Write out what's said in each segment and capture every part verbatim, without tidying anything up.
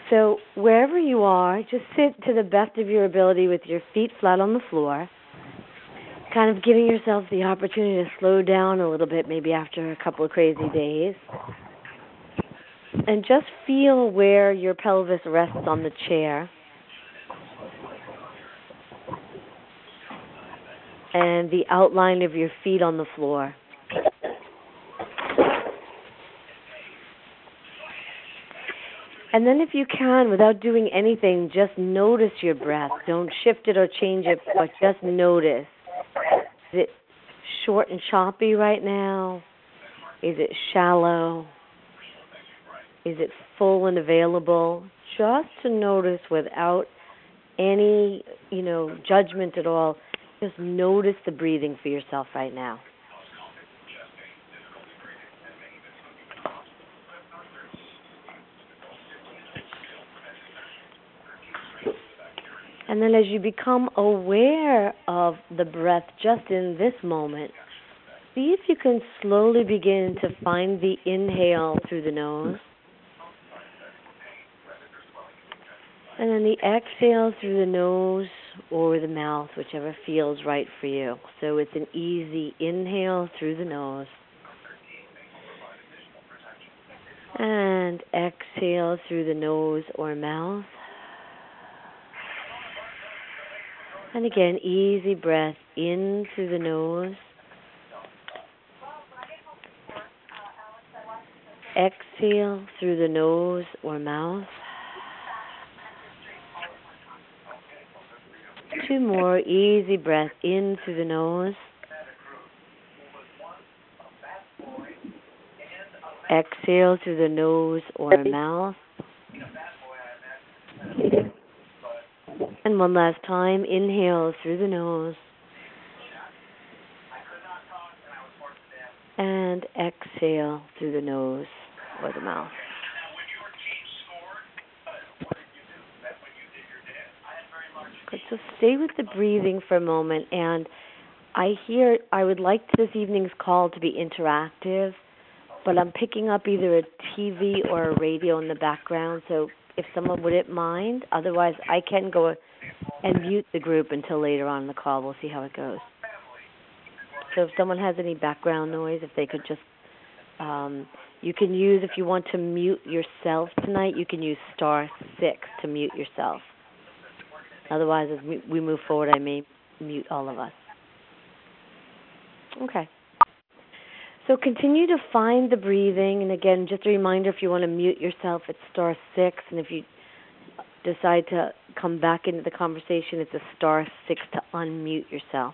So wherever you are, just sit to the best of your ability with your feet flat on the floor, kind of giving yourself the opportunity to slow down a little bit, maybe after a couple of crazy days. And just feel where your pelvis rests on the chair. And the outline of your feet on the floor. And then if you can, without doing anything, just notice your breath. Don't shift it or change it, but just notice. Is it short and choppy right now? Is it shallow? Is it full and available? Just to notice without any, you know, judgment at all. Just notice the breathing for yourself right now. And then as you become aware of the breath just in this moment, see if you can slowly begin to find the inhale through the nose. And then the exhale through the nose or the mouth, whichever feels right for you. So it's an easy inhale through the nose. And exhale through the nose or mouth. And again, easy breath in through the nose. Exhale through the nose or mouth. Two more, easy breath in through the nose. Exhale through the nose or mouth. And one last time, inhale through the nose. And exhale through the nose or the mouth. Good. So stay with the breathing for a moment. And I hear, I would like this evening's call to be interactive, but I'm picking up either a T V or a radio in the background. So if someone wouldn't mind, otherwise I can go and mute the group until later on in the call. We'll see how it goes. So if someone has any background noise, if they could just, um, you can use, if you want to mute yourself tonight, you can use star six to mute yourself. Otherwise, as we, we move forward, I may mute all of us. Okay. So continue to find the breathing. And again, just a reminder, if you want to mute yourself, it's star six. And if you decide to come back into the conversation, it's a star six to unmute yourself.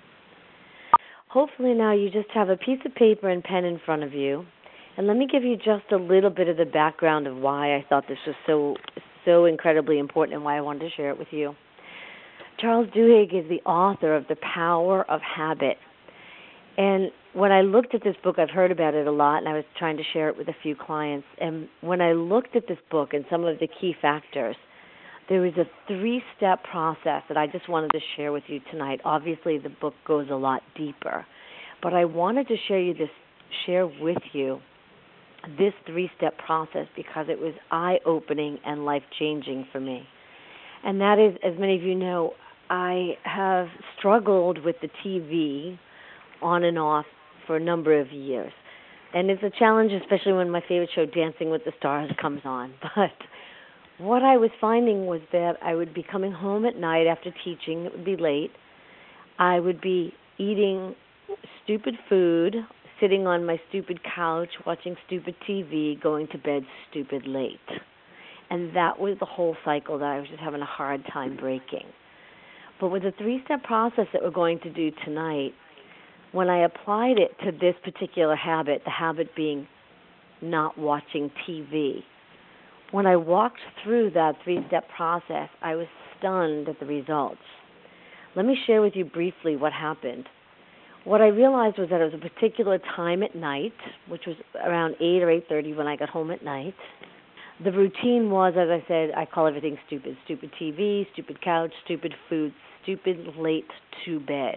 Hopefully now you just have a piece of paper and pen in front of you. And let me give you just a little bit of the background of why I thought this was so so incredibly important and why I wanted to share it with you. Charles Duhigg is the author of The Power of Habit. And when I looked at this book, I've heard about it a lot, and I was trying to share it with a few clients. And when I looked at this book and some of the key factors, there was a three-step process that I just wanted to share with you tonight. Obviously, the book goes a lot deeper, but I wanted to share you this, share with you this three-step process because it was eye-opening and life-changing for me. And that is, as many of you know, I have struggled with the T V on and off for a number of years. And it's a challenge, especially when my favorite show, Dancing with the Stars, comes on. But what I was finding was that I would be coming home at night after teaching. It would be late. I would be eating stupid food, sitting on my stupid couch, watching stupid T V, going to bed stupid late. And that was the whole cycle that I was just having a hard time breaking. But with the three-step process that we're going to do tonight, when I applied it to this particular habit, the habit being not watching T V, when I walked through that three-step process, I was stunned at the results. Let me share with you briefly what happened. What I realized was that it was a particular time at night, which was around eight or eight thirty when I got home at night. The routine was, as I said, I call everything stupid. Stupid T V, stupid couch, stupid food, stupid late to bed.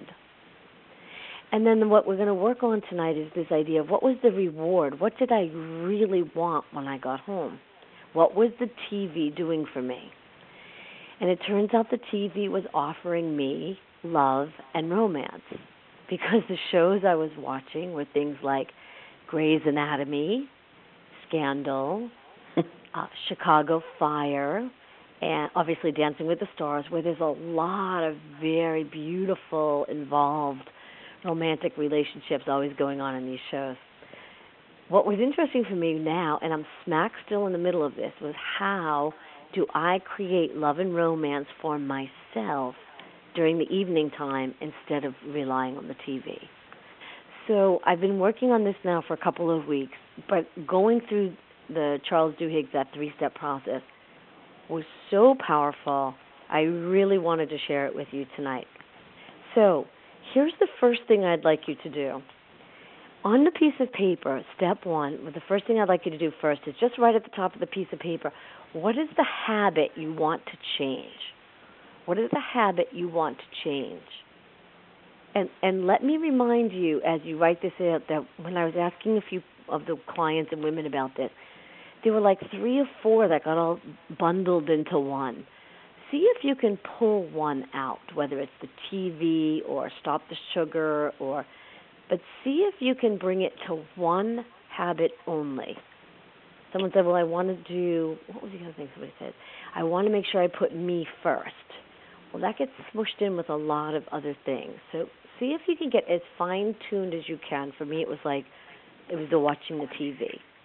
And then what we're going to work on tonight is this idea of what was the reward? What did I really want when I got home? What was the T V doing for me? And it turns out the T V was offering me love and romance, because the shows I was watching were things like Grey's Anatomy, Scandal, uh, Chicago Fire, and obviously Dancing with the Stars, where there's a lot of very beautiful, involved, romantic relationships always going on in these shows. What was interesting for me now, and I'm smack still in the middle of this, was how do I create love and romance for myself during the evening time instead of relying on the T V. So I've been working on this now for a couple of weeks, but going through the Charles Duhigg, that three-step process, was so powerful, I really wanted to share it with you tonight. So here's the first thing I'd like you to do. On the piece of paper, step one, the first thing I'd like you to do first is just write at the top of the piece of paper, what is the habit you want to change? What is the habit you want to change? And and let me remind you, as you write this out, that when I was asking a few of the clients and women about this, there were like three or four that got all bundled into one. See if you can pull one out, whether it's the T V or stop the sugar, or, but see if you can bring it to one habit only. Someone said, well, I want to do, what was the other thing somebody said? I want to make sure I put me first. Well, that gets smushed in with a lot of other things. So see if you can get as fine-tuned as you can. For me, it was like, it was the watching the T V.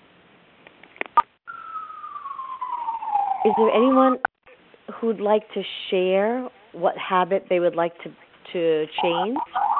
Is there anyone who'd like to share what habit they would like to, to change?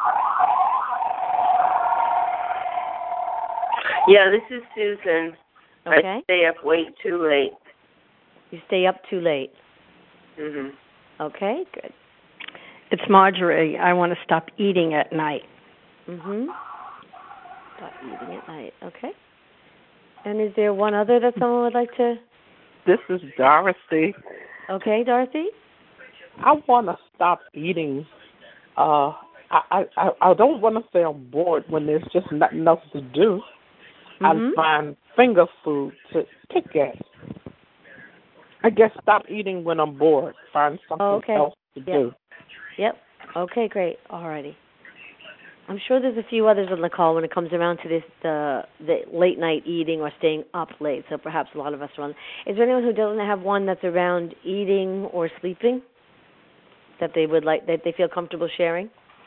Yeah, this is Susan. Okay. I stay up way too late. You stay up too late. Mhm. Okay, good. It's Marjorie. I want to stop eating at night. Mhm. Stop eating at night. Okay. And is there one other that someone would like to? This is Dorothy. Okay, Dorothy. I want to stop eating. Uh, I I I don't want to say I'm bored when there's just nothing else to do. Mm-hmm. I find finger food to pick at. I guess stop eating when I'm bored. Find something Oh, okay. else to Yep. do. Yep. Okay, great. Alrighty. I'm sure there's a few others on the call when it comes around to this the the late night eating or staying up late. So perhaps a lot of us are on. Is there anyone who doesn't have one that's around eating or sleeping that they would like that they feel comfortable sharing?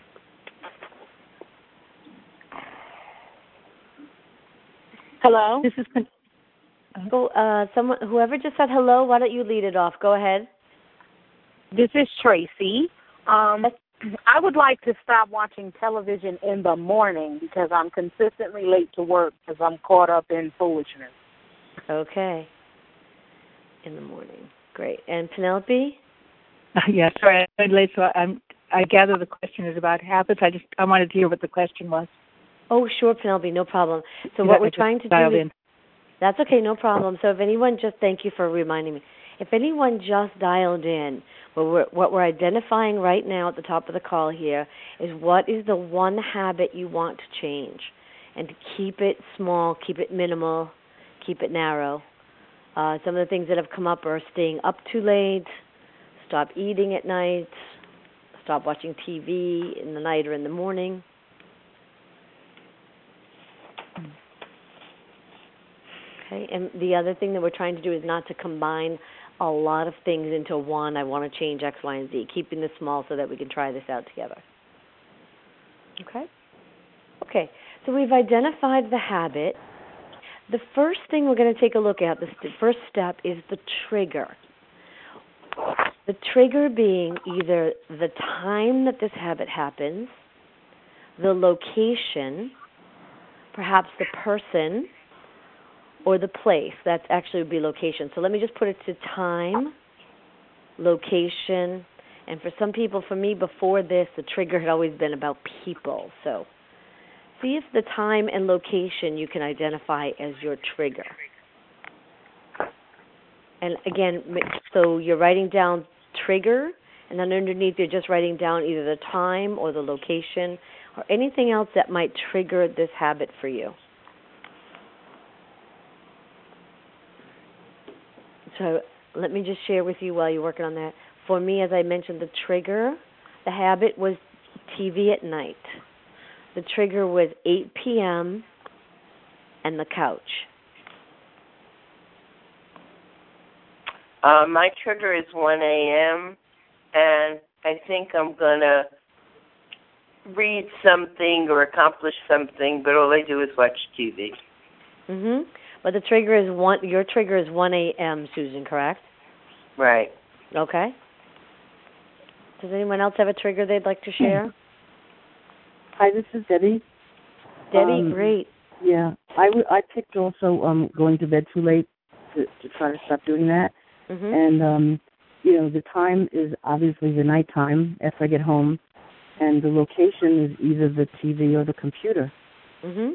Hello. This is Go. Uh, someone, whoever just said hello. Why don't you lead it off? Go ahead. This is Tracy. Um, I would like to stop watching television in the morning because I'm consistently late to work because I'm caught up in foolishness. Okay. In the morning. Great. And Penelope? Uh, yeah, sorry, I'm late, so I'm, I gather the question is about habits. I just I wanted to hear what the question was. Oh, sure, Penelope, no problem. So Yeah, what I we're just trying to dialed do is, in. that's okay, no problem. So if anyone just, thank you for reminding me. If anyone just dialed in, what we're, what we're identifying right now at the top of the call here is what is the one habit you want to change, and to keep it small, keep it minimal, keep it narrow. Uh, some of the things that have come up are staying up too late, stop eating at night, stop watching T V in the night or in the morning. Okay, and the other thing that we're trying to do is not to combine a lot of things into one. I want to change X, Y, and Z, keeping this small so that we can try this out together. Okay? Okay, so we've identified the habit. The first thing we're going to take a look at, the first step, is the trigger. The trigger being either the time that this habit happens, the location, perhaps the person, or the place. That actually would be location. So let me just put it to time, location, and for some people, for me, before this, the trigger had always been about people. So see if the time and location you can identify as your trigger. And again, so you're writing down trigger, and then underneath you're just writing down either the time or the location or anything else that might trigger this habit for you. So let me just share with you while you're working on that. For me, as I mentioned, the trigger, the habit was T V at night. The trigger was eight p.m. and the couch. Uh, my trigger is one a.m., and I think I'm going to read something or accomplish something, but all I do is watch T V. Mhm. But the trigger is one. Your trigger is one a.m., Susan, correct? Right. Okay. Does anyone else have a trigger they'd like to share? Hi, this is Debbie. Debbie, Um, great. Yeah, I, w- I picked also um, going to bed too late to, to try to stop doing that. Mhm. And, um, you know, the time is obviously the nighttime after I get home, and the location is either the T V or the computer. Mhm.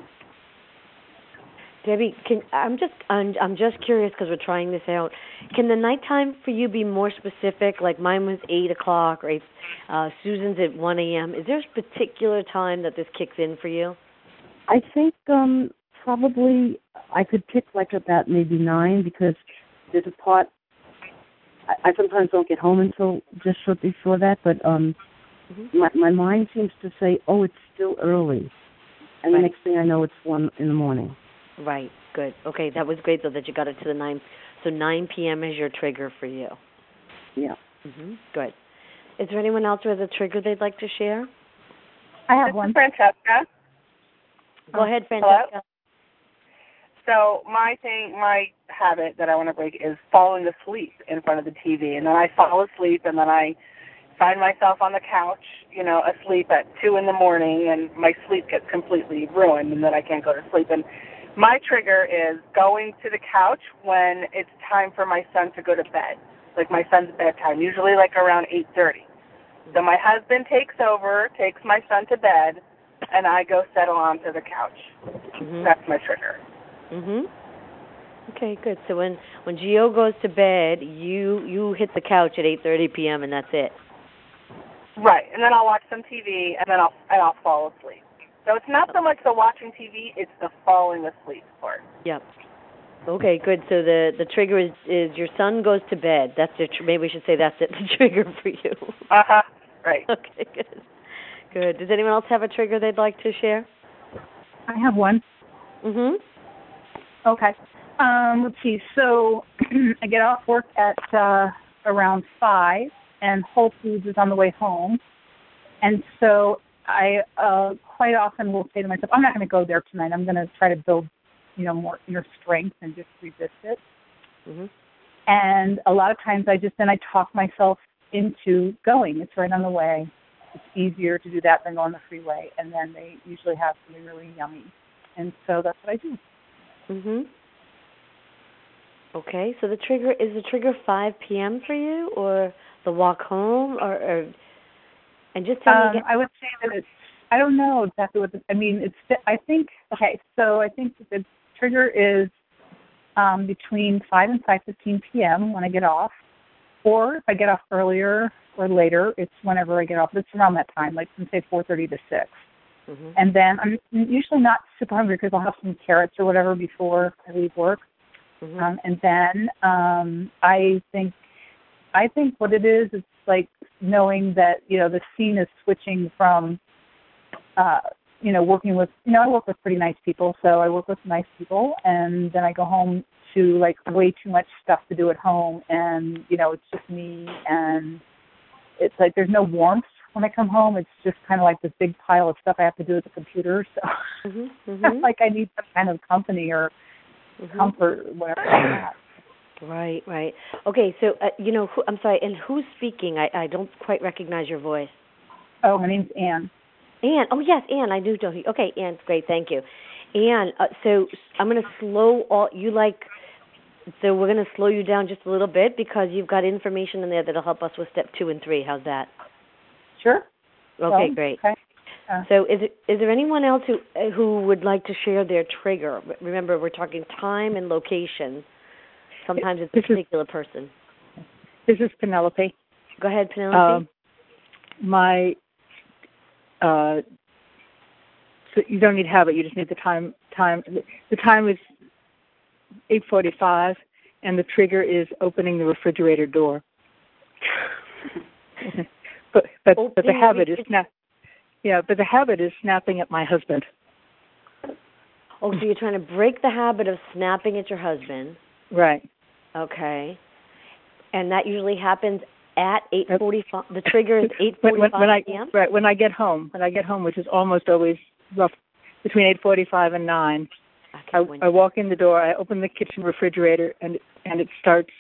Debbie, can I'm just I'm I'm just curious because we're trying this out. Can the nighttime for you be more specific? Like mine was eight o'clock, or eight, uh, Susan's at one a.m. Is there a particular time that this kicks in for you? I think um, probably I could pick like about maybe nine, because there's a part I, I sometimes don't get home until just short before that, but um, Mm-hmm. my my mind seems to say, oh, it's still early, and Right. the next thing I know, it's one in the morning. Right. Good. Okay, that was great though that you got it to the nine. So nine p.m. is your trigger for you. Yeah. Mhm. Good. Is there anyone else who has a trigger they'd like to share? I have This one. is Francesca. Go ahead, Francesca. So my thing, my habit that I want to break is falling asleep in front of the T V, and then I fall asleep, and then I find myself on the couch, you know, asleep at two in the morning, and my sleep gets completely ruined, and then I can't go to sleep. And my trigger is going to the couch when it's time for my son to go to bed, like my son's bedtime, usually like around eight thirty. So my husband takes over, takes my son to bed, and I go settle onto the couch. Mhm. That's my trigger. Mhm. Okay, good. So when when Gio goes to bed, you you hit the couch at eight thirty p.m. and that's it. Right, and then I'll watch some T V, and then I'll and I'll fall asleep. So it's not so much the watching T V; it's the falling asleep part. Yep. Okay, good. So the the trigger is is your son goes to bed. That's the tr- maybe we should say that's it. The trigger for you. Uh huh. Right. Okay, good. Good. Does anyone else have a trigger they'd like to share? I have one. Mhm. Okay. Um, let's see. So I get off work at uh, around five, and Whole Foods is on the way home. And so I uh, quite often will say to myself, I'm not going to go there tonight. I'm going to try to build, you know, more inner strength and just resist it. Mhm. And a lot of times I just then I talk myself into going. It's right on the way. It's easier to do that than go on the freeway. And then they usually have something really yummy. And so that's what I do. Mhm. Okay, so the trigger is the trigger five p.m. for you, or the walk home, or, or and just tell Um, me again. I would say that it's, I don't know exactly what, the, I mean, it's, I think, okay, so I think that the trigger is um, between five and five fifteen p.m. when I get off, or if I get off earlier or later, it's whenever I get off. It's around that time, like from, say, four thirty to six. Mhm. And then I'm usually not super hungry because I'll have some carrots or whatever before I leave work. Mhm. Um, and then um, I think I think what it is, it's like knowing that, you know, the scene is switching from, uh, you know, working with, you know, I work with pretty nice people, so I work with nice people, and then I go home to, like, way too much stuff to do at home, and, you know, it's just me, and it's like there's no warmth when I come home. It's just kind of like this big pile of stuff I have to do at the computer, so Mhm. Mhm. like I need some kind of company or Mhm. comfort or whatever like that. Right, right. Okay, so uh, you know, who, I'm sorry, and who's speaking? I, I don't quite recognize your voice. Oh, my name's Anne. Anne. Oh yes, Anne. I do know you. Okay, Anne. Great, thank you. Anne. Uh, so I'm going to slow all you like. So we're going to slow you down just a little bit because you've got information in there that'll help us with step two and three. How's that? Sure. Okay, Well, great. Okay. Uh, So is it, is there anyone else who uh, who would like to share their trigger? Remember, we're talking time and location. Sometimes it's a This is- particular person. This is Penelope. Go ahead, Penelope. Um, my, uh, so you don't need habit. You just need the time. Time. The time is eight forty-five, and the trigger is opening the refrigerator door. but but, but the habit is snap. Yeah, but the habit is snapping at my husband. Oh, so you're trying to break the habit of snapping at your husband. Right. Okay. And that usually happens at eight forty-five. The trigger is eight forty-five when, when I, p.m.? Right, when I get home. When I get home, which is almost always rough, between eight forty-five and nine. I, I walk in the door, I open the kitchen refrigerator, and and it starts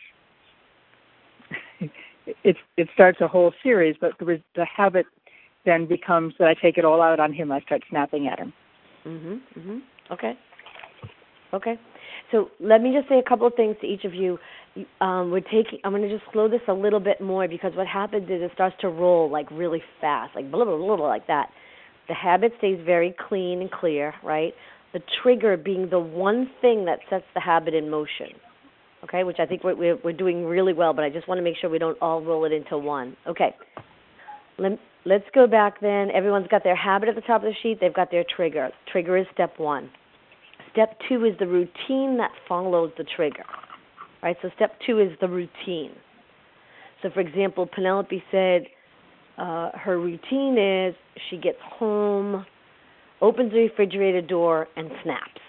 it, it starts a whole series, but the, the habit then becomes that I take it all out on him. I start snapping at him. Mhm. Mhm. Okay. Okay. So let me just say a couple of things to each of you. Um, we're taking. I'm going to just slow this a little bit more because what happens is it starts to roll like really fast, like blah blah blah, blah like that. The habit stays very clean and clear, right? The trigger being the one thing that sets the habit in motion. Okay, which I think we're we're, we're doing really well, but I just want to make sure we don't all roll it into one. Okay. Let, let's go back then. Everyone's got their habit at the top of the sheet. They've got their trigger. Trigger is step one. Step two is the routine that follows the trigger. Right? So step two is the routine. So, for example, Penelope said uh, her routine is she gets home, opens the refrigerator door, and snaps.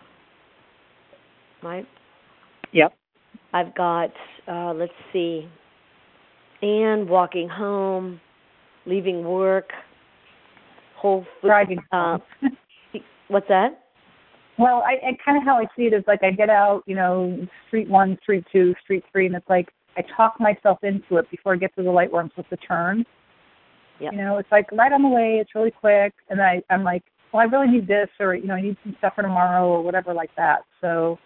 Right? Yep. I've got, uh, let's see, Anne walking home, leaving work, whole food. Driving Uh, home. What's that? Well, I, I kind of how I see it is like I get out, you know, street one, street two, street three, and it's like I talk myself into it before I get to the light where I'm supposed to turn. Yep. You know, it's like right on the way, it's really quick, and I, I'm like, well, I really need this, or, you know, I need some stuff for tomorrow, or whatever like that. So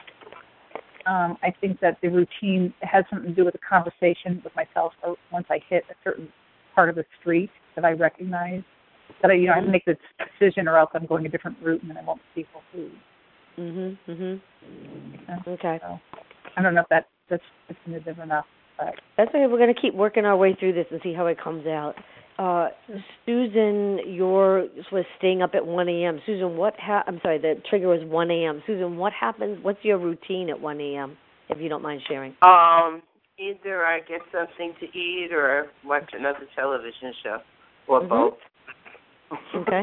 um, I think that the routine has something to do with the conversation with myself or once I hit a certain part of the street that I recognize. That I, you know, I have to make the decision, or else I'm going a different route, and then I won't see full food. Mhm. Mhm. Okay. So, I don't know if that that's definitive enough, but that's okay. We're going to keep working our way through this and see how it comes out. Uh, Susan, your was staying up at one a.m. Susan, what? Ha- I'm sorry, the trigger was one a.m. Susan, what happens? What's your routine at one a.m. If you don't mind sharing? Um, either I get something to eat or watch another television show, or mm-hmm. both. Okay.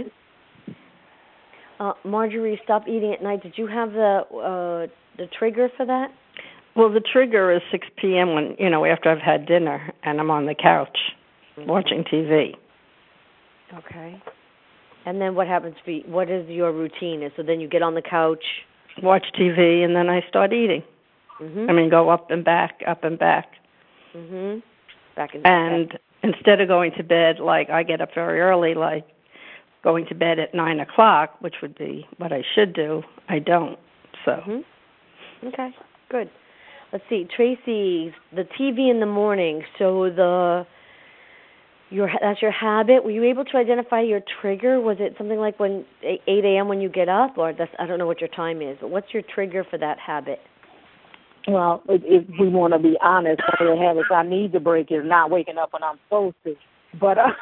Uh, Marjorie, stop eating at night. Did you have the uh, the trigger for that? Well, the trigger is six p.m. when, you know, after I've had dinner and I'm on the couch mm-hmm. watching T V. Okay. And then what happens for you? What is your routine? So then you get on the couch, watch T V, and then I start eating. Mm-hmm. I mean, go up and back, up and back. Mhm. Back and And back. Instead of going to bed, like I get up very early, like going to bed at nine o'clock, which would be what I should do, I don't. So. Mm-hmm. Okay. Good. Let's see, Tracy. The T V in the morning. So the your that's your habit. Were you able to identify your trigger? Was it something like when eight a.m. when you get up, or that's I don't know what your time is, but what's your trigger for that habit? Well, if, if we want to be honest, one of the habits I need to break is not waking up when I'm supposed to. But uh,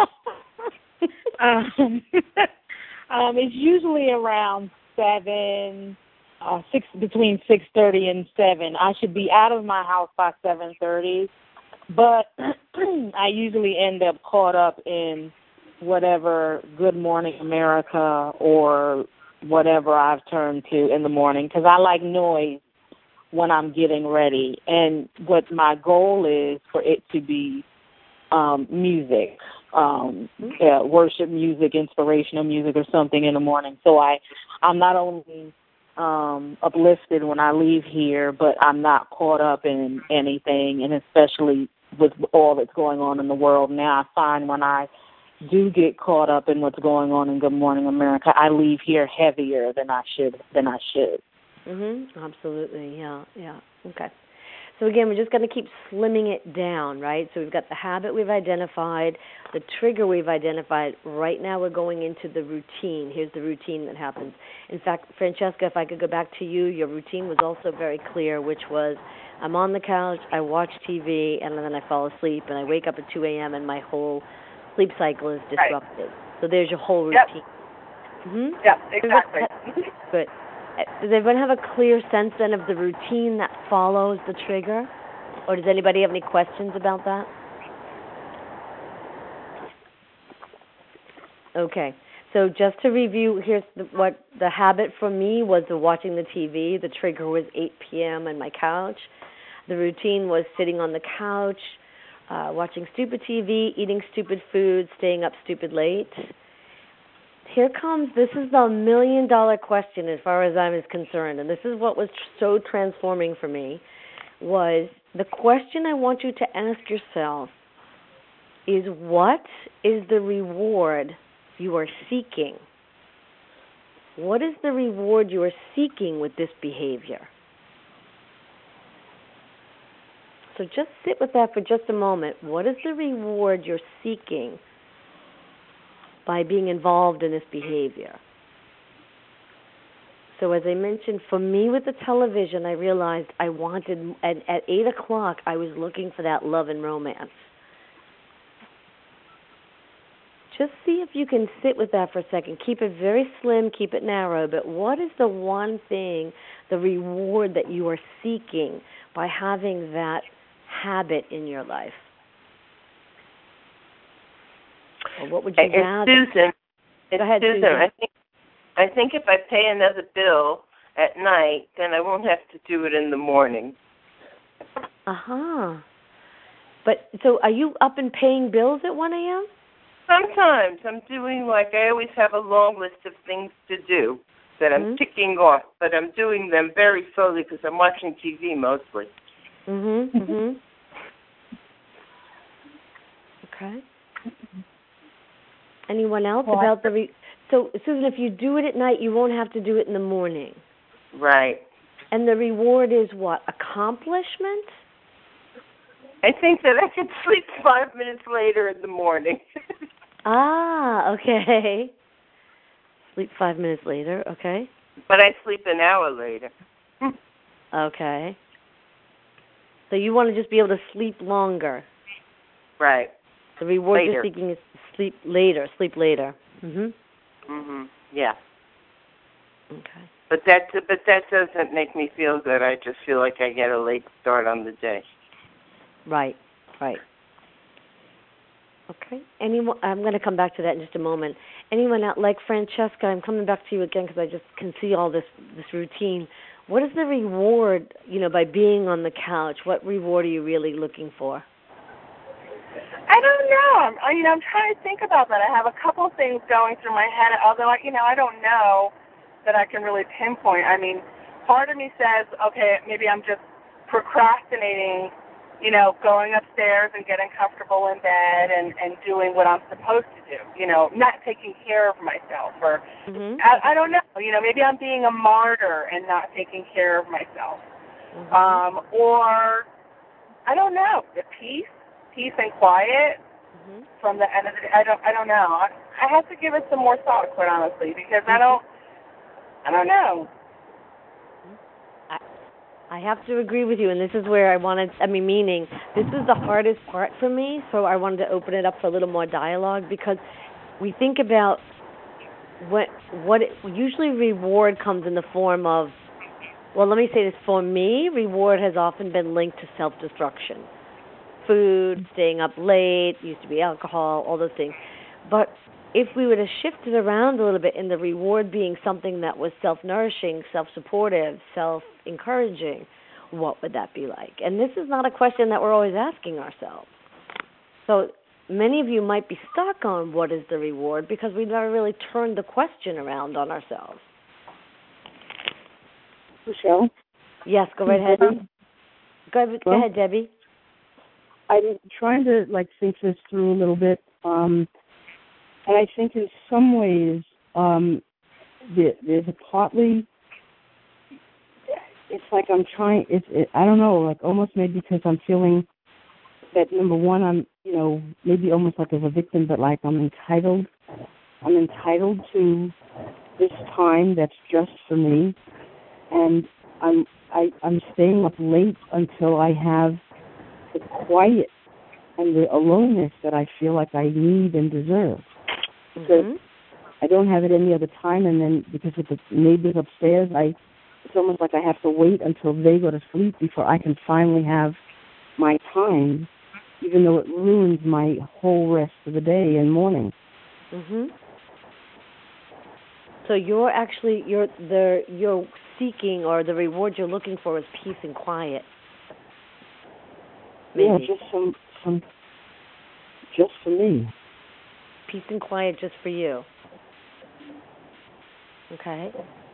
um, um, it's usually around seven, uh, six between six thirty and seven. I should be out of my house by seven thirty, but I usually end up caught up in whatever Good Morning America or whatever I've turned to in the morning because I like noise when I'm getting ready. And what my goal is for it to be um, music, um, uh, worship music, inspirational music or something in the morning. So I, I'm not only um, uplifted when I leave here, but I'm not caught up in anything, and especially with all that's going on in the world now, I find when I do get caught up in what's going on in Good Morning America, I leave here heavier than I should, than I should. Mhm. Absolutely. Yeah. Yeah. Okay. So again, we're just going to keep slimming it down, right? So we've got the habit we've identified, the trigger we've identified. Right now we're going into the routine. Here's the routine that happens. In fact, Francesca, if I could go back to you, your routine was also very clear, which was I'm on the couch, I watch T V, and then I fall asleep, and I wake up at two a.m., and my whole sleep cycle is disrupted. Right. So there's your whole routine. Yep. Mm-hmm. Yep, exactly. Good. does everyone have a clear sense then of the routine that follows the trigger? Or does anybody have any questions about that? Okay. So just to review, here's the, what the habit for me was the watching the T V. The trigger was eight p.m. on my couch. The routine was sitting on the couch, uh, watching stupid T V, eating stupid food, staying up stupid late. Here comes, this is the million dollar question as far as I'm concerned, and this is what was so transforming for me, was the question I want you to ask yourself is, what is the reward you are seeking? What is the reward you are seeking with this behavior? So just sit with that for just a moment. What is the reward you're seeking by being involved in this behavior? So as I mentioned, for me with the television, I realized I wanted, at, at eight o'clock, I was looking for that love and romance. Just see if you can sit with that for a second. Keep it very slim, keep it narrow, but what is the one thing, the reward that you are seeking by having that habit in your life? Or what would you and rather? Susan, Go ahead, Susan, Susan. I think I think if I pay another bill at night, then I won't have to do it in the morning. Uh-huh. But so are you up and paying bills at one a.m.? Sometimes I'm doing, like, I always have a long list of things to do that I'm Mm-hmm. ticking off, but I'm doing them very slowly because I'm watching T V mostly. Mm-hmm. Mm-hmm. Okay. Anyone else Well, about the re- so Susan, if you do it at night, you won't have to do it in the morning. Right. And the reward is what? Accomplishment? I think that I could sleep five minutes later in the morning. Ah, okay. Sleep five minutes later, okay. But I sleep an hour later. Okay. So you want to just be able to sleep longer. Right. The reward Later. you're seeking is sleep later, sleep later. Mhm. Mhm. Yeah. Okay. But that but that doesn't make me feel good. I just feel like I get a late start on the day. Right, right. Okay. Anyone? I'm going to come back to that in just a moment. Anyone out like Francesca? I'm coming back to you again because I just can see all this this routine. What is the reward? You know, by being on the couch, what reward are you really looking for? I don't know. I'm, I, you know, I'm trying to think about that. I have a couple things going through my head, although, I, you know, I don't know that I can really pinpoint. I mean, part of me says, okay, maybe I'm just procrastinating, you know, going upstairs and getting comfortable in bed and, and doing what I'm supposed to do, you know, not taking care of myself. Or Mm-hmm. I, I don't know. You know, maybe I'm being a martyr and not taking care of myself. Mm-hmm. Um, or, I don't know, the peace. Peace and quiet Mm-hmm. from the end of the day. I don't. I don't know. I, I have to give it some more thought, quite honestly, because I don't. I don't know. I, I have to agree with you, and this is where I wanted. I mean, meaning this is the hardest part for me. So I wanted to open it up for a little more dialogue because we think about what what it, usually reward comes in the form of. Well, let me say this. For me, reward has often been linked to self-destruction. Food, staying up late, used to be alcohol, all those things. But if we were to shift it around a little bit and the reward being something that was self-nourishing, self-supportive, self-encouraging, what would that be like? And this is not a question that we're always asking ourselves. So many of you might be stuck on what is the reward because we've never really turned the question around on ourselves. Michelle? Yes, go right ahead. Um, Go ahead, go well, ahead Debbie. I'm trying to like think this through a little bit, um, and I think in some ways um, there, there's a partly. It's like I'm trying. It's it, I don't know, like almost maybe because I'm feeling that number one, I'm you know maybe almost like as a victim, but like I'm entitled. I'm entitled to this time that's just for me, and I'm I, I'm staying up late until I have the quiet and the aloneness that I feel like I need and deserve. Because Mm-hmm. I don't have it any other time, and then because of the neighbors upstairs, I it's almost like I have to wait until they go to sleep before I can finally have my time, even though it ruins my whole rest of the day and morning. Mhm. So you're actually you're the you're seeking, or the reward you're looking for is peace and quiet. Maybe. Yeah, just some some just for me. Peace and quiet just for you. Okay.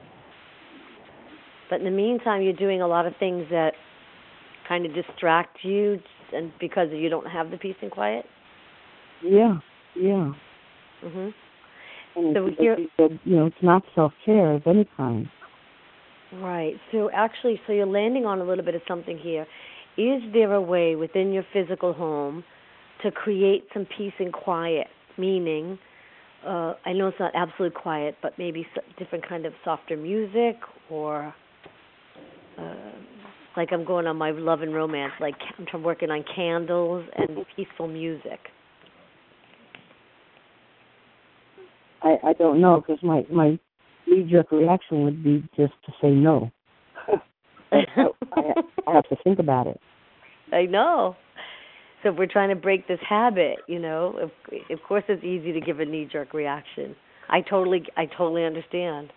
But in the meantime, you're doing a lot of things that kind of distract you, and because you don't have the peace and quiet. Yeah, yeah. Mhm. And So it's, here, you said, you know, it's not self-care of any kind. right. So actually, so you're landing on a little bit of something here. Is there a way within your physical home to create some peace and quiet? Meaning, uh, I know it's not absolute quiet, but maybe different kind of softer music, or uh, like I'm going on my love and romance, like I'm working on candles and peaceful music. I, I don't know, because my, my knee-jerk reaction would be just to say no. I, I, I have to think about it. I know. So if we're trying to break this habit, you know, of, of course it's easy to give a knee-jerk reaction. I totally, I totally understand.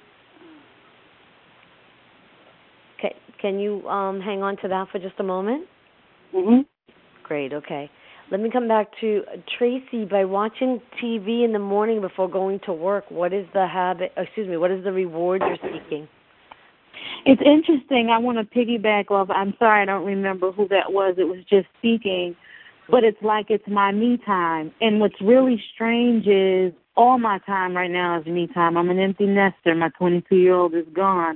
Okay, can you um, hang on to that for just a moment? Mhm. Great. Okay. Let me come back to Tracy. By watching T V in the morning before going to work, what is the habit? Excuse me. What is the reward you're seeking? It's interesting. I want to piggyback off. I'm sorry, I don't remember who that was. It was just speaking, but it's like it's my me time. And what's really strange is all my time right now is me time. I'm an empty nester. My twenty-two-year-old is gone.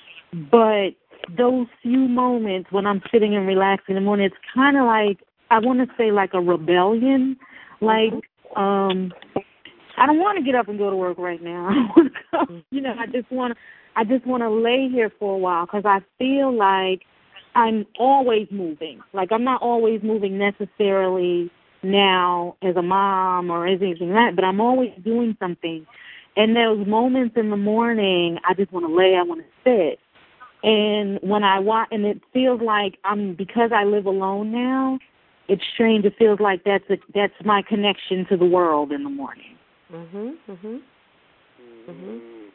But those few moments when I'm sitting and relaxing in the morning, it's kind of like, I want to say like a rebellion. Like, um, I don't want to get up and go to work right now. I want to go, you know, I just want to, I just want to lay here for a while, because I feel like I'm always moving. Like, I'm not always moving necessarily now as a mom or anything like that, but I'm always doing something. And those moments in the morning, I just want to lay, I want to sit. And when I watch, and it feels like I'm, because I live alone now, it's strange. It feels like that's a, that's my connection to the world in the morning. Mhm. Mhm. Mhm.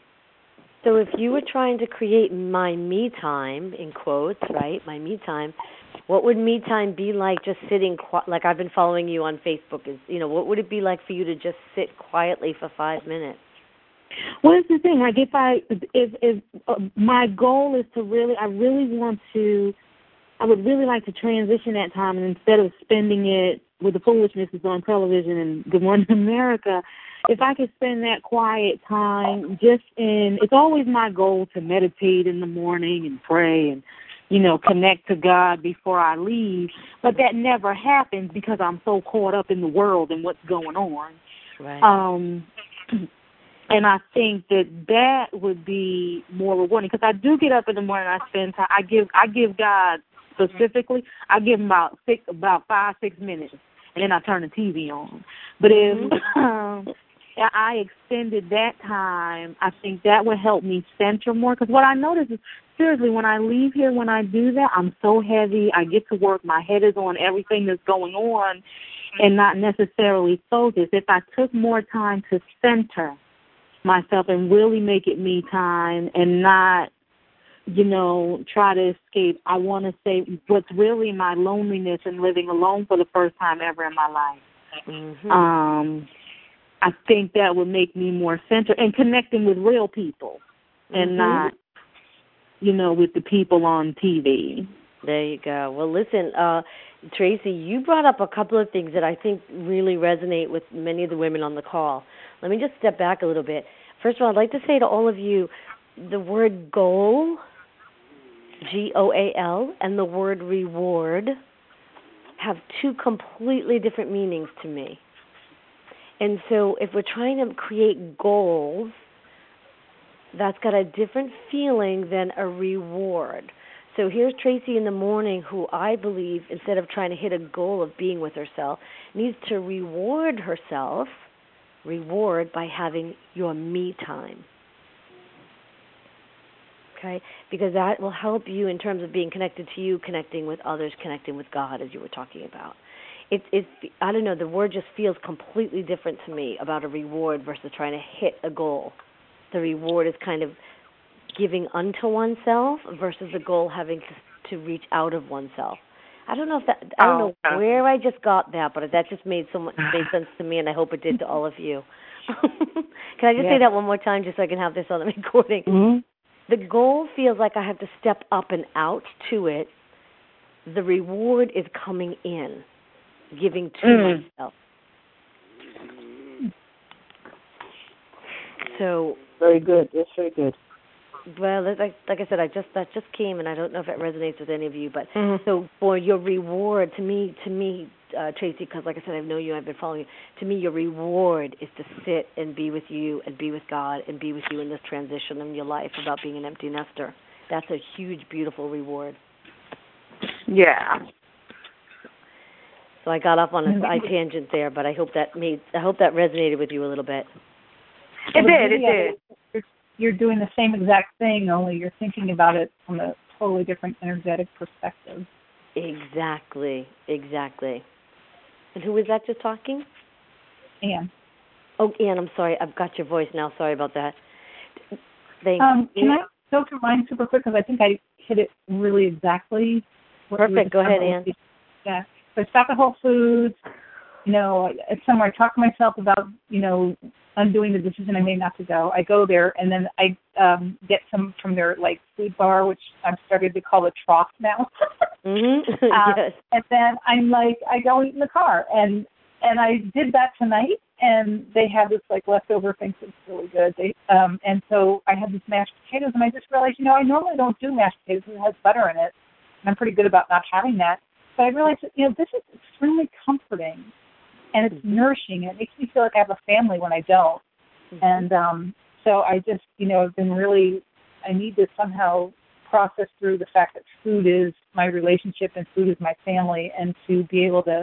So if you were trying to create my me time, in quotes, right, my me time, what would me time be like? Just sitting, like I've been following you on Facebook. Is you know, what would it be like for you to just sit quietly for five minutes? Well, it's the thing. Like, if I, if if uh, my goal is to really, I really want to, I would really like to transition that time, and instead of spending it with the foolishness that's on television and Good Morning America, if I could spend that quiet time just in, it's always my goal to meditate in the morning and pray and, you know, connect to God before I leave. But that never happens because I'm so caught up in the world and what's going on. Right. Um, and I think that that would be more rewarding, because I do get up in the morning. I spend time. I give. I give God specifically. I give him about six, about five, six minutes, and then I turn the T V on. But if mm-hmm. um, I extended that time, I think that would help me center more. Because what I notice is, seriously, when I leave here, when I do that, I'm so heavy. I get to work. My head is on everything that's going on, and not necessarily focused. If I took more time to center myself and really make it me time, and not, you know, try to escape. I want to say what's really my loneliness and living alone for the first time ever in my life. Mm-hmm. Um, I think that would make me more centered and connecting with real people, and mm-hmm. not, you know, with the people on T V. There you go. Well, listen, uh, Tracy, you brought up a couple of things that I think really resonate with many of the women on the call. Let me just step back a little bit. First of all, I'd like to say to all of you, the word goal, G O A L, and the word reward have two completely different meanings to me. And so if we're trying to create goals, that's got a different feeling than a reward. So here's Tracy in the morning, who I believe, instead of trying to hit a goal of being with herself, needs to reward herself, reward by having your me time. Okay, because that will help you in terms of being connected to you, connecting with others, connecting with God, as you were talking about. It, it, I don't know, the word just feels completely different to me about a reward versus trying to hit a goal. The reward is kind of giving unto oneself versus the goal having to, to reach out of oneself. I don't know if that, I don't Oh, know okay. where I just got that, but that just made so much made sense to me, and I hope it did to all of you. Can I just Yeah. say that one more time just so I can have this on the recording? Mm-hmm. The goal feels like I have to step up and out to it. The reward is coming in, giving to Mm. myself. So, Very good. That's very good. well, like, like I said, I just that just came, and I don't know if it resonates with any of you. But Mhm. so for your reward, to me, to me, uh, Tracy, because like I said, I know you. I've been following you. To me, your reward is to sit and be with you, and be with God, and be with you in this transition in your life about being an empty nester. That's a huge, beautiful reward. Yeah. So I got off on a side tangent there, but I hope that made I hope that resonated with you a little bit. It Well, the did, it beauty of did. is You're, you're doing the same exact thing, only you're thinking about it from a totally different energetic perspective. Exactly, exactly. And who was that just talking? And Oh, Ann, I'm sorry. I've got your voice now. Sorry about that. Thank um, you. can I go through mine super quick, because I think I hit it really exactly. what you were Perfect. Go ahead, describing. Ann. Yeah. So I stop at Whole Foods. You know, it's somewhere I talk to myself about, you know, undoing the decision I made not to go. I go there, and then I um get some from their, like, food bar, which I've started to call a trough now. Mm-hmm. uh, Yes. And then I'm like, I go eat in the car. And and I did that tonight, and they had this, like, leftover thing that's really good. They um And so I had these mashed potatoes, and I just realized, you know, I normally don't do mashed potatoes because it has butter in it. And I'm pretty good about not having that. But I realized that, you know, this is extremely comforting, and it's Mm-hmm. nourishing. It makes me feel like I have a family when I don't. Mm-hmm. And um, so I just, you know, have been really, I need to somehow process through the fact that food is my relationship and food is my family, and to be able to,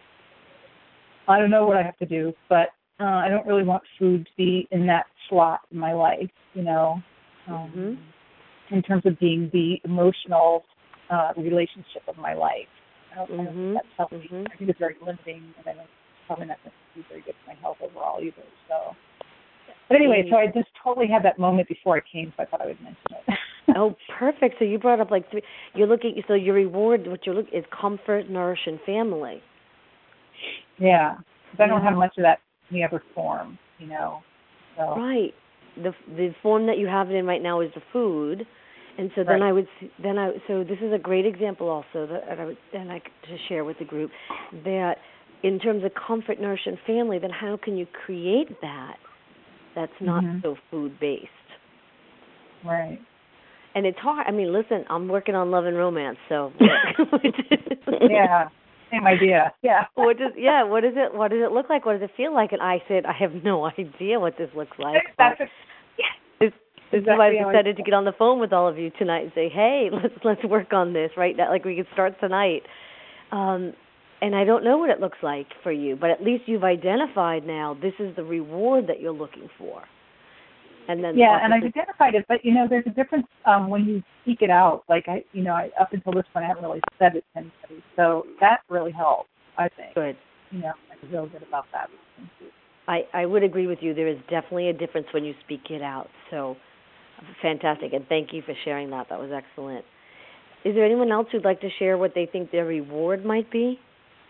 I don't know what I have to do, but uh, I don't really want food to be in that slot in my life, you know, um, Mm-hmm. in terms of being the emotional uh, relationship of my life. I don't, I don't Mm-hmm. think that's healthy. Mm-hmm. I think it's very limiting, and I think it's probably not going to be very good for my health overall either. So, but anyway, so I just totally had that moment before I came, so I thought I would mention it. Oh, perfect. So you brought up like three. You're looking. So your reward, what you're looking, is comfort, nourish, and family. Yeah, 'cause I don't Yeah. have much of that in the other form, you know. So. Right. The the form that you have it in right now is the food, and so then Right. I would s- then I so this is a great example also that and I would and I could to share with the group that in terms of comfort, nourish, and family, then how can you create that that's not Mhm. so food based? Right. And it's hard. I mean, listen, I'm working on love and romance, so Yeah. Same idea. Yeah. what does yeah? What does it what does it look like? What does it feel like? And I said, I have no idea what this looks like. That's but a, yeah. this, this Exactly is why I how I decided to feel. get on the phone with all of you tonight and say, hey, let's let's work on this right now. Like we could start tonight. Um, and I don't know what it looks like for you, but at least you've identified now this is the reward that you're looking for. And then Yeah, and I've obviously- identified it, but you know, there's a difference um, when you speak it out. Like I, you know, I, up until this point, I haven't really said it to anybody, so that really helps. I think. good. You know, I feel good about that. I, I would agree with you. There is definitely a difference when you speak it out. So fantastic, and thank you for sharing that. That was excellent. Is there anyone else who'd like to share what they think their reward might be?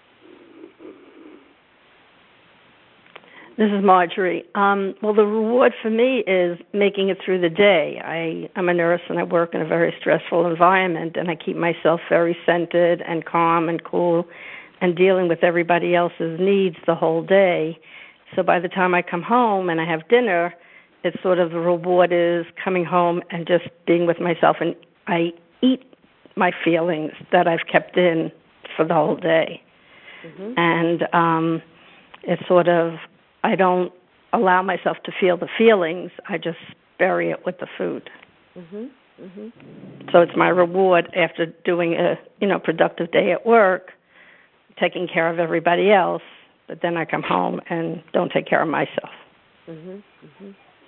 This is Marjorie. Um, well, the reward for me is making it through the day. I, I'm a nurse and I work in a very stressful environment, and I keep myself very centered and calm and cool and dealing with everybody else's needs the whole day. So by the time I come home and I have dinner, it's sort of the reward is coming home and just being with myself, and I eat my feelings that I've kept in for the whole day. Mm-hmm. And um, it's sort of, I don't allow myself to feel the feelings. I just bury it with the food. Mhm. Mhm. So it's my reward after doing a, you know, productive day at work, taking care of everybody else, but then I come home and don't take care of myself. Mhm. Mhm.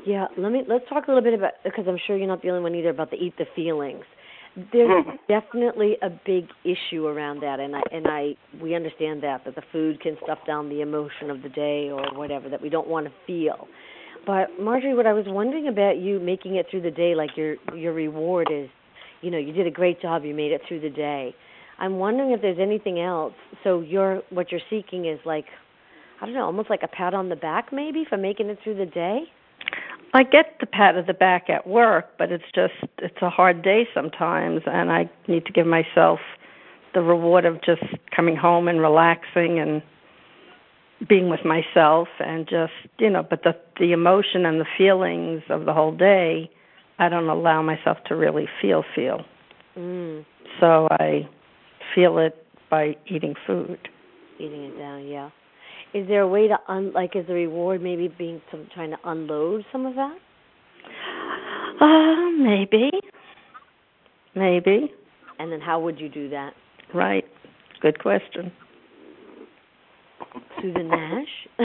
Yeah, let me let's talk a little bit about, because I'm sure you're not the only one either, about the eat the feelings. There's definitely a big issue around that, and I and I we understand that that the food can stuff down the emotion of the day or whatever that we don't want to feel. But Marjorie, what I was wondering about you making it through the day, like your your reward is, you know, you did a great job, you made it through the day. I'm wondering if there's anything else. So you're what you're seeking is like, I don't know, almost like a pat on the back maybe for making it through the day? I get the pat of the back at work, but it's just, it's a hard day sometimes, and I need to give myself the reward of just coming home and relaxing and being with myself and just, you know, but the the emotion and the feelings of the whole day, I don't allow myself to really feel, feel. Mm. So I feel it by eating food. Eating it down, yeah. Is there a way to, un, like, is the reward maybe being some, trying to unload some of that? Uh, maybe. Maybe. And then how would you do that? Right. Good question. Through the Nash?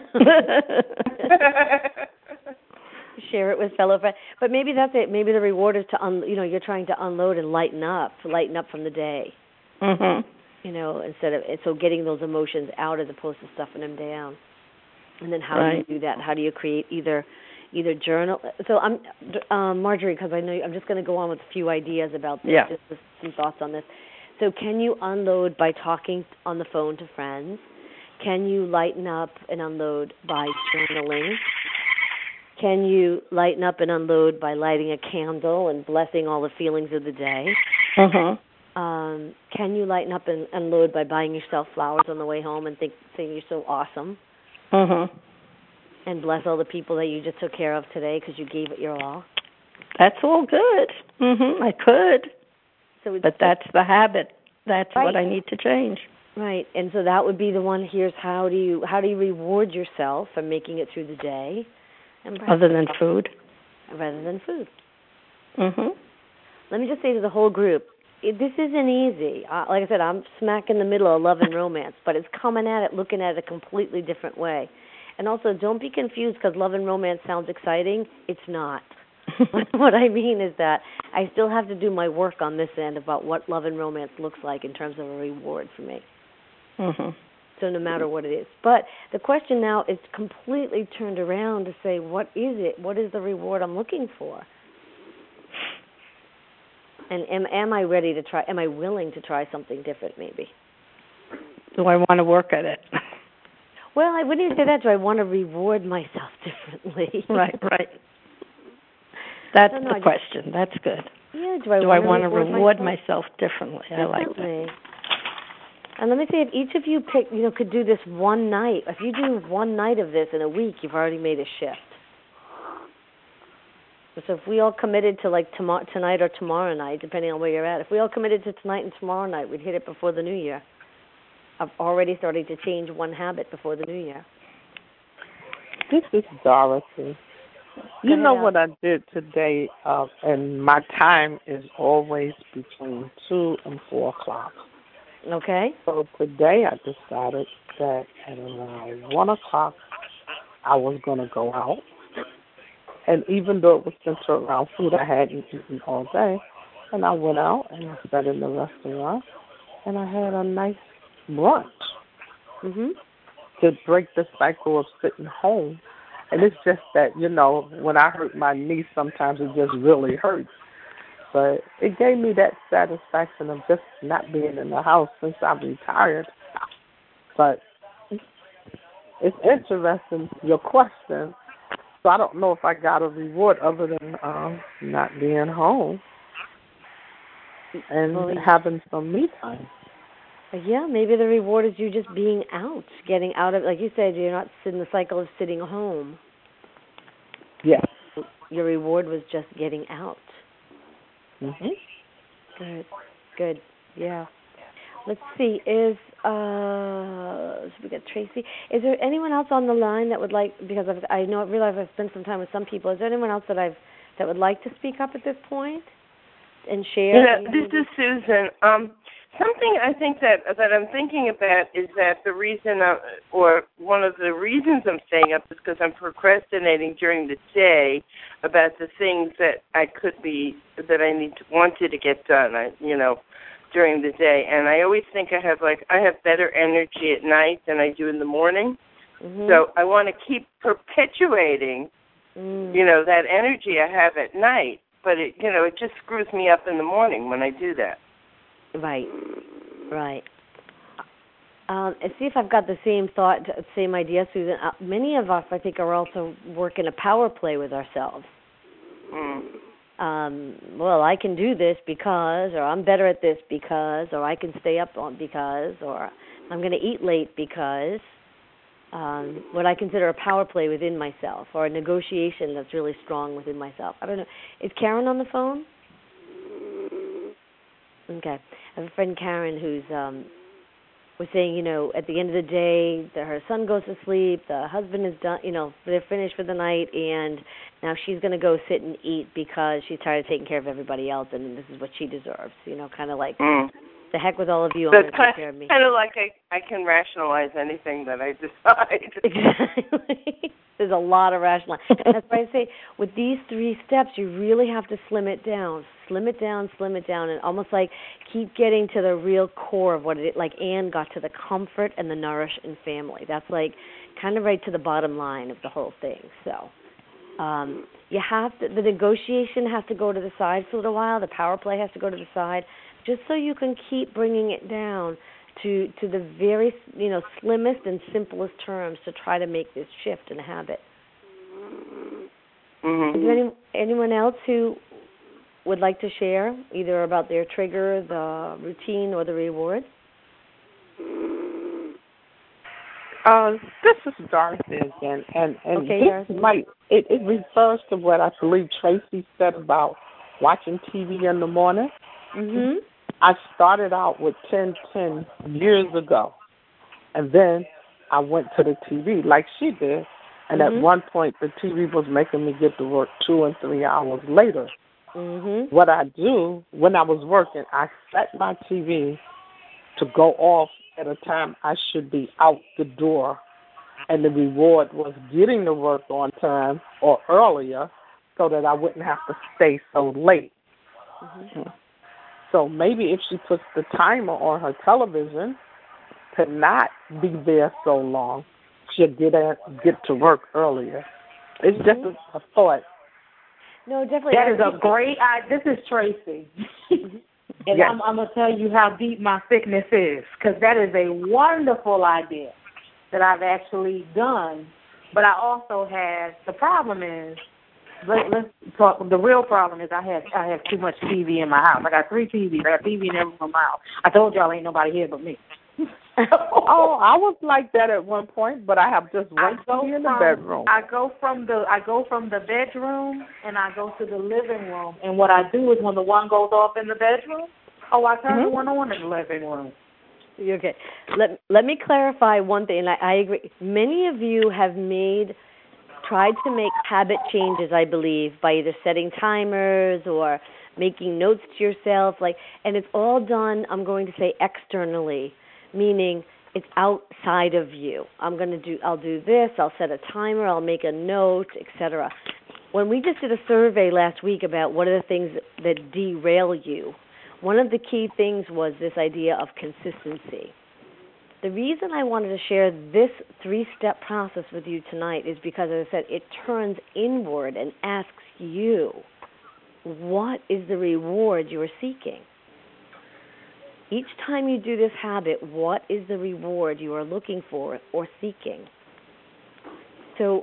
Share it with fellow friends. But maybe that's it. Maybe the reward is to, un, you know, you're trying to unload and lighten up, to lighten up from the day. Mm-hmm. You know, instead of, so getting those emotions out as opposed to stuffing them down. And then how right. do you do that? How do you create either either journal? So I'm, um, Marjorie, because I know I'm just going to go on with a few ideas about this, yeah. just some thoughts on this. So can you unload by talking on the phone to friends? Can you lighten up and unload by journaling? Can you lighten up and unload by lighting a candle and blessing all the feelings of the day? Mm-hmm. Um, can you lighten up and unload by buying yourself flowers on the way home and think, saying you're so awesome? Mm-hmm. And bless all the people that you just took care of today because you gave it your all? That's all good. Mm-hmm. I could. So it's but that's the habit. That's right. what I need to change. Right. And so that would be the one. Here's how do you how do you reward yourself for making it through the day? And Other than food? Rather than food. Mm-hmm. Let me just say to the whole group, it, this isn't easy. Uh, like I said, I'm smack in the middle of love and romance, but it's coming at it, looking at it a completely different way. And also, don't be confused because love and romance sounds exciting. It's not. What I mean is that I still have to do my work on this end about what love and romance looks like in terms of a reward for me. Mm-hmm. So no matter what it is. But the question now is completely turned around to say, what is it? What is the reward I'm looking for? And am, am I ready to try, am I willing to try something different maybe? Do I want to work at it? Well, I wouldn't even say that. Do I want to reward myself differently? Right, right. That's know, the just, question. That's good. Yeah, do I do want I want to reward, reward myself, myself differently? differently? I like that. And let me say, if each of you pick, you know, could do this one night. If you do one night of this in a week, you've already made a shift. So if we all committed to like tomorrow, tonight or tomorrow night, depending on where you're at, if we all committed to tonight and tomorrow night, we'd hit it before the new year. I've already started to change one habit before the new year. This is Dorothy. You ahead, know Al. what I did today, uh, and my time is always between two and four o'clock. Okay. So today I decided that at around one o'clock I was going to go out. And even though it was centered around food I hadn't eaten all day, and I went out and I sat in the restaurant and I had a nice brunch Mhm. to break the cycle of sitting home. And it's just that, you know, when I hurt my knee, sometimes it just really hurts. But it gave me that satisfaction of just not being in the house since I'm retired. But it's interesting, your question. So I don't know if I got a reward other than um, not being home and well, having some me time. Yeah, maybe the reward is you just being out, getting out of, like you said, you're not in the cycle of sitting home. Yeah. Your reward was just getting out. Mhm. Good, good, yeah. Let's see, is, uh, so we got Tracy. Is there anyone else on the line that would like, because I've, I know, I realize I've spent some time with some people, is there anyone else that I've, that would like to speak up at this point? and share? Yeah, this is Susan. Um, something I think that that I'm thinking about is that the reason, I, or one of the reasons I'm staying up is because I'm procrastinating during the day about the things that I could be, that I need to, wanted to get done. I, you know, during the day, and I always think I have like I have better energy at night than I do in the morning. Mm-hmm. So I want to keep perpetuating, mm. you know, that energy I have at night. But it, you know, it just screws me up in the morning when I do that. Right, right. Um, and see if I've got the same thought, same idea, Susan. Uh, many of us, I think, are also working a power play with ourselves. Mm. Um, well, I can do this because, or I'm better at this because, or I can stay up on because, or I'm going to eat late because. Um, what I consider a power play within myself, or a negotiation that's really strong within myself. I don't know. Is Karen on the phone? Okay. I have a friend, Karen, who's um, was saying, you know, at the end of the day, the, her son goes to sleep, the husband is done, you know, they're finished for the night, and now she's going to go sit and eat because she's tired of taking care of everybody else, and this is what she deserves, you know, kind of like, mm. the heck with all of you, I'm so going to take care of me. Kind of like I, I can rationalize anything that I decide. Exactly. There's a lot of rationalizing. That's why I say with these three steps, you really have to slim it down, slim it down, slim it down, and almost like keep getting to the real core of what it is. Like Anne got to the comfort and the nourish and family. That's like kind of right to the bottom line of the whole thing. So um, you have to, the negotiation has to go to the side for a little while. The power play has to go to the side, just so you can keep bringing it down to to the very, you know, slimmest and simplest terms to try to make this shift in habit. Mm-hmm. Is there any, anyone else who would like to share either about their trigger, the routine, or the reward? Uh, this is Dorothy again, and and okay, this Dorothy. might it, it refers to what I believe Tracy said about watching T V in the morning. Mhm. I started out with ten ten years ago, and then I went to the T V like she did, and mm-hmm. at one point the T V was making me get to work two and three hours later. Mm-hmm. What I do when I was working, I set my T V to go off at a time I should be out the door, and the reward was getting to work on time or earlier so that I wouldn't have to stay so late. Mm-hmm. So maybe if she puts the timer on her television to not be there so long, she'll get at, get to work earlier. It's mm-hmm. just a, a thought. No, definitely. That is a great idea. This is Tracy. And yes. I'm, I'm going to tell you how deep my sickness is, because that is a wonderful idea that I've actually done. But I also have, the problem is, let, let's talk, the real problem is I have I have too much T V in my house. I got three T Vs. I got T V in every room in my house. I told y'all ain't nobody here but me. Oh, I was like that at one point, but I have just one T V in the from, bedroom. I go from the I go from the bedroom and I go to the living room, and what I do is when the one goes off in the bedroom, oh, I turn mm-hmm. the one on in the living room. Okay. Let let me clarify one thing, and I, I agree. Many of you have made tried to make habit changes, I believe, by either setting timers or making notes to yourself, like, and it's all done, I'm going to say, externally, meaning it's outside of you. I'm going to do, I'll do this, I'll set a timer, I'll make a note, et cetera. When we just did a survey last week about what are the things that derail you, one of the key things was this idea of consistency. The reason I wanted to share this three-step process with you tonight is because, as I said, it turns inward and asks you, what is the reward you are seeking? Each time you do this habit, what is the reward you are looking for or seeking? So,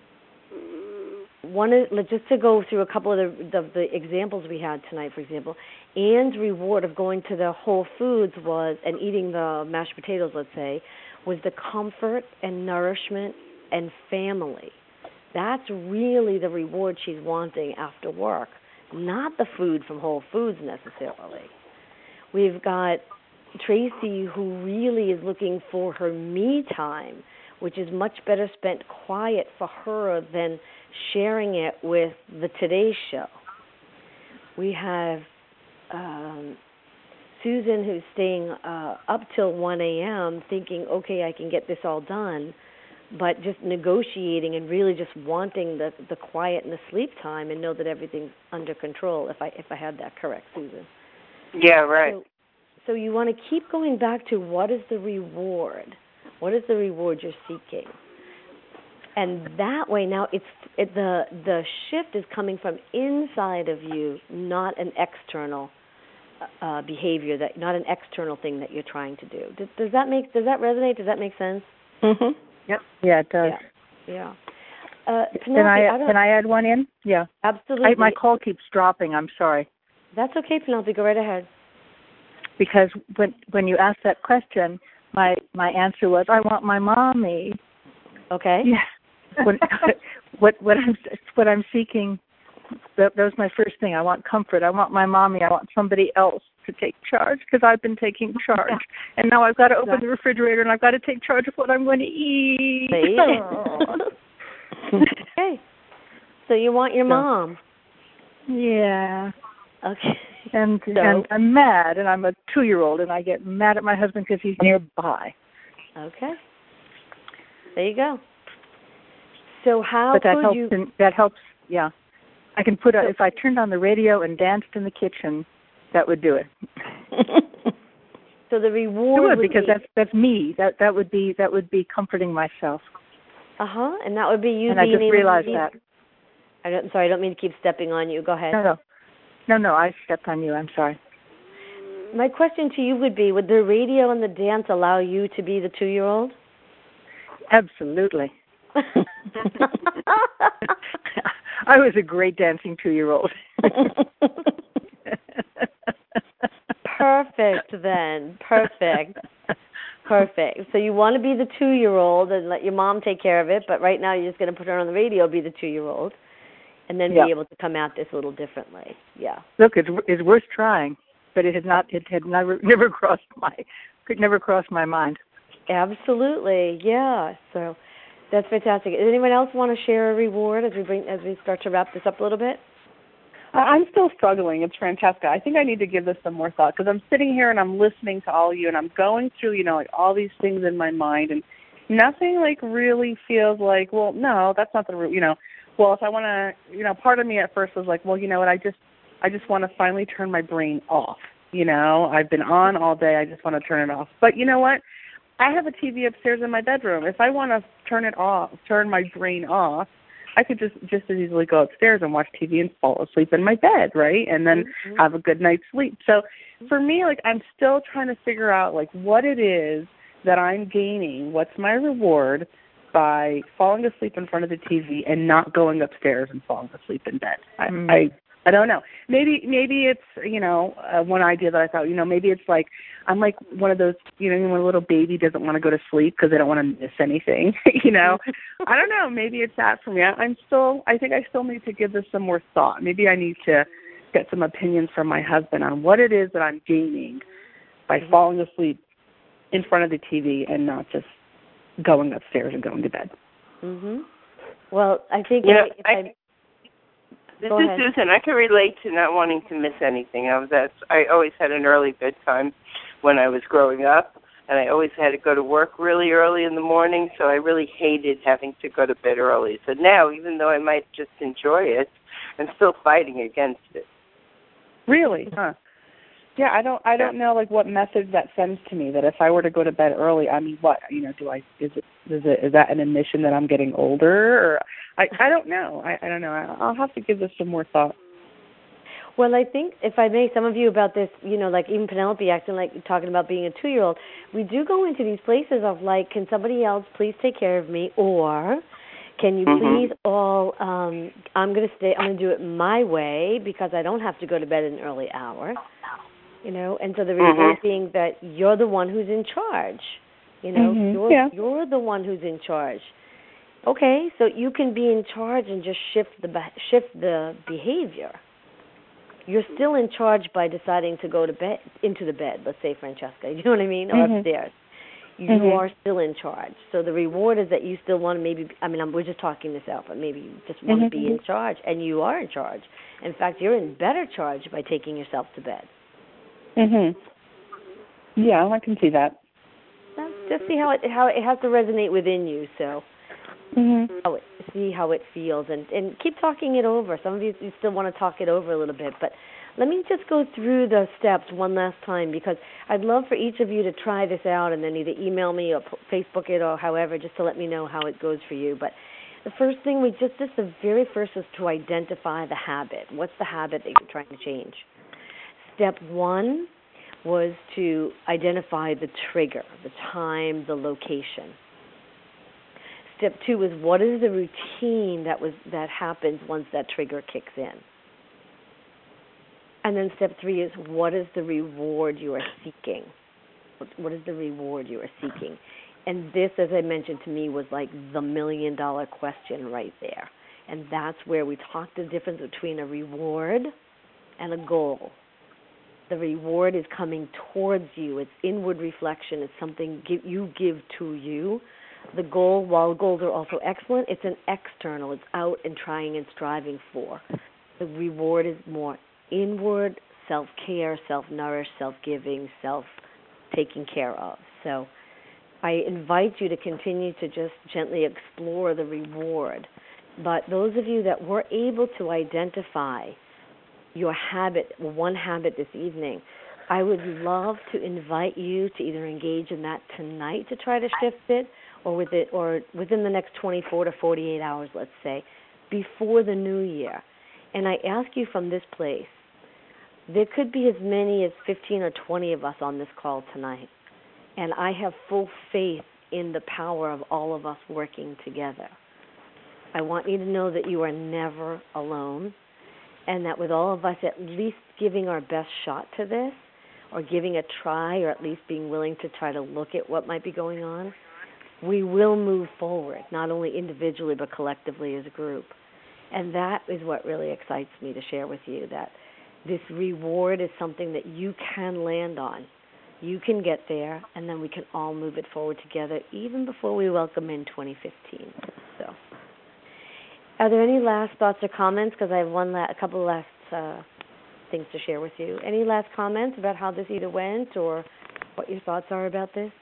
one is, just to go through a couple of the, of the examples we had tonight, for example, Anne's reward of going to the Whole Foods was, and eating the mashed potatoes, let's say, was the comfort and nourishment and family. That's really the reward she's wanting after work, not the food from Whole Foods necessarily. We've got Tracy, who really is looking for her me time, which is much better spent quiet for her than sharing it with the Today Show. We have um, Susan who's staying uh, up till one a.m. thinking, okay, I can get this all done, but just negotiating and really just wanting the the quiet and the sleep time and know that everything's under control. If I if I had that correct, Susan. Yeah, right. So, so you want to keep going back to what is the reward? What is the reward you're seeking? And that way now it's it, the the shift is coming from inside of you, not an external uh, behavior, that not an external thing that you're trying to do. Does, does that make does that resonate? Does that make sense? Mhm. Yep. Yeah, it does. Yeah. yeah. Uh, can I, I can I add one in? Yeah. Absolutely. I, my call keeps dropping. I'm sorry. That's okay, Penelope. Go right ahead. Because when when you asked that question, my my answer was, I want my mommy. Okay. Yeah. When, what what I'm what I'm seeking, that, that was my first thing. I want comfort. I want my mommy. I want somebody else to take charge because I've been taking charge, and now I've got to open exactly. the refrigerator and I've got to take charge of what I'm going to eat. Okay. So you want your so, mom? Yeah. Okay. And so, and I'm mad, and I'm a two-year-old, and I get mad at my husband because he's nearby. Okay. There you go. So how but that could helps you? In, that helps. Yeah, I can put a, if I turned on the radio and danced in the kitchen, that would do it. So the reward it would, would because be, that's that's me. That that would be that would be comforting myself. Uh huh. And that would be you. And I being just realized be, that. I don't, I'm sorry. I don't mean to keep stepping on you. Go ahead. No, no, no, no. I stepped on you. I'm sorry. My question to you would be: would the radio and the dance allow you to be the two-year-old? Absolutely. I was a great dancing two-year-old. Perfect, then. Perfect. Perfect. So you want to be the two-year-old and let your mom take care of it, but right now you're just going to put her on the radio, be the two-year-old, and then yeah. be able to come at this a little differently. Yeah. Look, it's it's worth trying, but it had not. It had never never crossed my could never cross my mind. Absolutely. Yeah. So. That's fantastic. Does anyone else want to share a reward as we bring as we start to wrap this up a little bit? I'm still struggling. It's Francesca. I think I need to give this some more thought because I'm sitting here and I'm listening to all of you and I'm going through, you know, like all these things in my mind and nothing like really feels like, well, no, that's not the, you know, well, if I want to, you know, part of me at first was like, well, you know what, I just, I just want to finally turn my brain off. You know, I've been on all day. I just want to turn it off. But you know what? I have a T V upstairs in my bedroom. If I want to turn it off, turn my brain off, I could just just as easily go upstairs and watch T V and fall asleep in my bed, right? And then mm-hmm. have a good night's sleep. So for me, like I'm still trying to figure out like what it is that I'm gaining. What's my reward by falling asleep in front of the T V and not going upstairs and falling asleep in bed? Mm-hmm. I, I I don't know. Maybe maybe it's, you know, uh, one idea that I thought, you know, maybe it's like I'm like one of those, you know, when a little baby doesn't want to go to sleep because they don't want to miss anything, you know. I don't know. Maybe it's that for me. I, I'm still, I think I still need to give this some more thought. Maybe I need to get some opinions from my husband on what it is that I'm gaining by mm-hmm. falling asleep in front of the T V and not just going upstairs and going to bed. Mhm. Well, I think you know, if I, I This Go is ahead. Susan. I can relate to not wanting to miss anything. I was at, I always had an early bedtime when I was growing up, and I always had to go to work really early in the morning, so I really hated having to go to bed early. So now, even though I might just enjoy it, I'm still fighting against it. Really? Huh. Yeah, I don't I don't know like what message that sends to me that if I were to go to bed early, I mean, what, you know, do I is it is it is that an admission that I'm getting older or I I don't know. I I don't know. I'll have to give this some more thought. Well, I think if I may, some of you about this, you know, like even Penelope acting like talking about being a two-year-old, we do go into these places of like, can somebody else please take care of me, or can you mm-hmm. please all, um, I'm going to stay, I'm going to do it my way because I don't have to go to bed at an early hour, you know, and so the reward mm-hmm. being that you're the one who's in charge, you know, mm-hmm. you're, yeah. you're the one who's in charge. Okay, so you can be in charge and just shift the shift the behavior. You're still in charge by deciding to go to bed into the bed. Let's say, Francesca, you know what I mean, or mm-hmm. upstairs. You mm-hmm. are still in charge. So the reward is that you still want to maybe. I mean, I'm, we're just talking this out, but maybe you just want mm-hmm. to be in charge, and you are in charge. In fact, you're in better charge by taking yourself to bed. Mhm. Yeah, I can see that. Just see how it how it has to resonate within you. So, Mhm. how it, see how it feels, and and keep talking it over. Some of you, you still want to talk it over a little bit, but let me just go through the steps one last time, because I'd love for each of you to try this out and then either email me or Facebook it or however, just to let me know how it goes for you. But the first thing we just, just the very first is to identify the habit. What's the habit that you're trying to change? Step one was to identify the trigger, the time, the location. Step two is, what is the routine that was that happens once that trigger kicks in? And then step three is, what is the reward you are seeking? What is the reward you are seeking? And this, as I mentioned, to me was like the million dollar question right there. And that's where we talk the difference between a reward and a goal. The reward is coming towards you. It's inward reflection. It's something you give to you. The goal, while goals are also excellent, it's an external. It's out and trying and striving for. The reward is more inward, self-care, self-nourish, self-giving, self-taking care of. So I invite you to continue to just gently explore the reward. But those of you that were able to identify your habit, one habit this evening, I would love to invite you to either engage in that tonight to try to shift it, or with it, or within the next twenty-four to forty-eight hours, let's say, before the new year. And I ask you from this place, there could be as many as fifteen or twenty of us on this call tonight, and I have full faith in the power of all of us working together. I want you to know that you are never alone, and that with all of us at least giving our best shot to this, or giving a try, or at least being willing to try to look at what might be going on, we will move forward, not only individually but collectively as a group. And that is what really excites me to share with you, that this reward is something that you can land on. You can get there, and then we can all move it forward together, even before we welcome in twenty fifteen. So, are there any last thoughts or comments? Because I have one, la- a couple of last uh, things to share with you. Any last comments about how this either went, or what your thoughts are about this?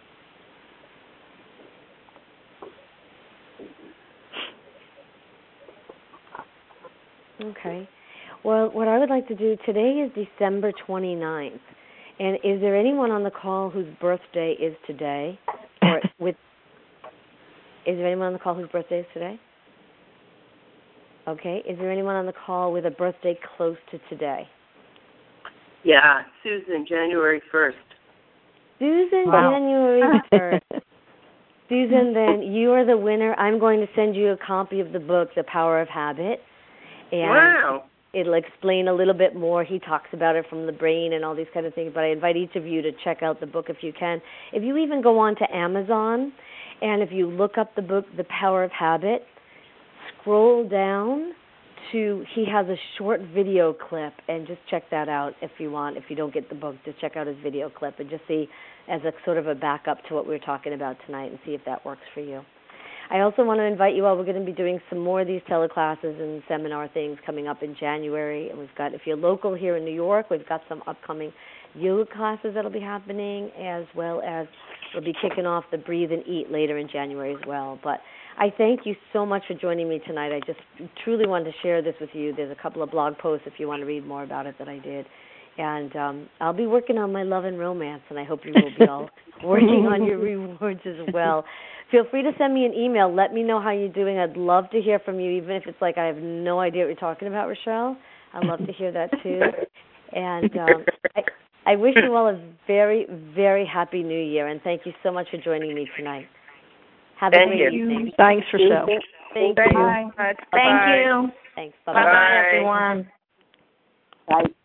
Okay. Well, what I would like to do today is December twenty-ninth. And is there anyone on the call whose birthday is today? Or with Is there anyone on the call whose birthday is today? Okay. Is there anyone on the call with a birthday close to today? Yeah, Susan, January first. Susan, Wow. January first. Susan, then you are the winner. I'm going to send you a copy of the book, The Power of Habit. And Wow. it'll explain a little bit more. He talks about it from the brain and all these kind of things, but I invite each of you to check out the book if you can. If you even go on to Amazon, and if you look up the book, The Power of Habit, scroll down to, he has a short video clip, and just check that out if you want. If you don't get the book, just check out his video clip and just see as a sort of a backup to what we were talking about tonight, and see if that works for you. I also want to invite you all. We're going to be doing some more of these teleclasses and seminar things coming up in January. And we've got, if you're local here in New York, we've got some upcoming yoga classes that'll be happening, as well as we'll be kicking off the Breathe and Eat later in January as well. But I thank you so much for joining me tonight. I just truly wanted to share this with you. There's a couple of blog posts if you want to read more about it that I did. And um, I'll be working on my love and romance, and I hope you will be all working on your rewards as well. Feel free to send me an email. Let me know how you're doing. I'd love to hear from you, even if it's like I have no idea what you're talking about, Rochelle. I'd love to hear that too. And um, I, I wish you all a very, very happy New Year, and thank you so much for joining me tonight. Have Thank a great you. evening. Thanks, Rochelle. Thank Thank you. you. Bye. Thank you. Thanks. Bye-bye. Bye-bye. everyone. Bye.